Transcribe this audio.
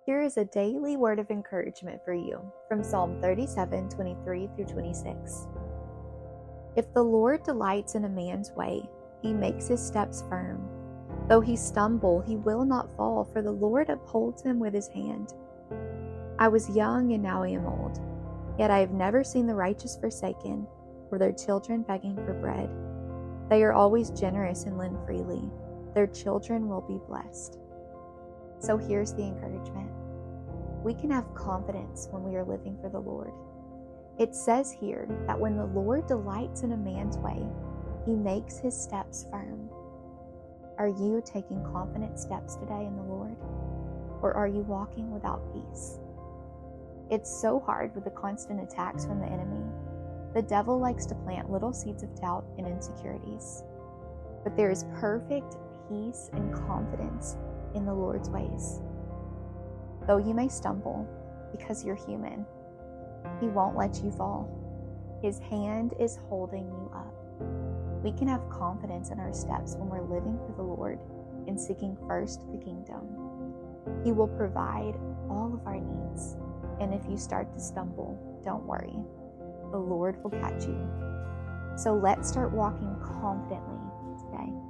Here is a daily word of encouragement for you from Psalm 37:23-26. If the Lord delights in a man's way, he makes his steps firm. Though he stumble, he will not fall, for the Lord upholds him with his hand. I was young and now I am old, yet I have never seen the righteous forsaken, or their children begging for bread. They are always generous and lend freely. Their children will be blessed. So here's the encouragement. We can have confidence when we are living for the Lord. It says here that when the Lord delights in a man's way, he makes his steps firm. Are you taking confident steps today in the Lord? Or are you walking without peace? It's so hard with the constant attacks from the enemy. The devil likes to plant little seeds of doubt and insecurities. But there is perfect peace and confidence in the Lord's ways. Though you may stumble, because you're human, he won't let you fall. His hand is holding you up. We can have confidence in our steps when we're living for the Lord and seeking first the kingdom. He will provide all of our needs. And if you start to stumble, don't worry. The Lord will catch you. So let's start walking confidently today.